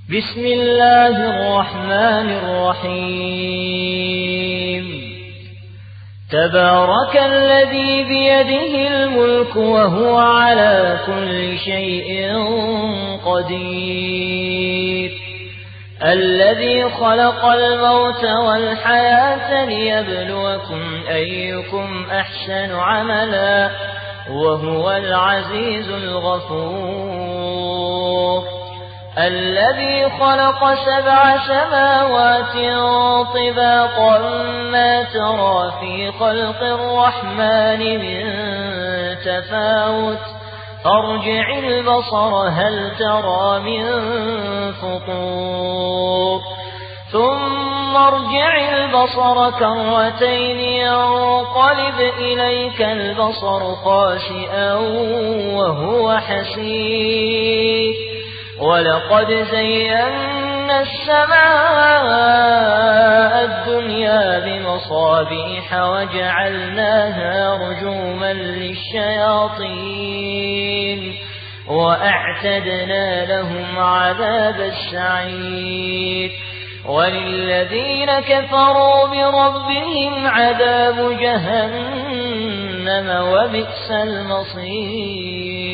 بسم الله الرحمن الرحيم تبارك الذي بيده الملك وهو على كل شيء قدير الذي خلق الموت والحياة ليبلوكم أيكم أحسن عملا وهو العزيز الغفور الذي خلق 7 سماوات طباقا ما ترى في خلق الرحمن من تفاوت فارجع البصر هل ترى من فطور ثم ارجع البصر كرتين ينقلب إليك البصر خاسئا وهو حسير ولقد زينا السماء الدنيا بمصابيح وجعلناها رجوما للشياطين وأعتدنا لهم عذاب السعير وللذين كفروا بربهم عذاب جهنم وبئس المصير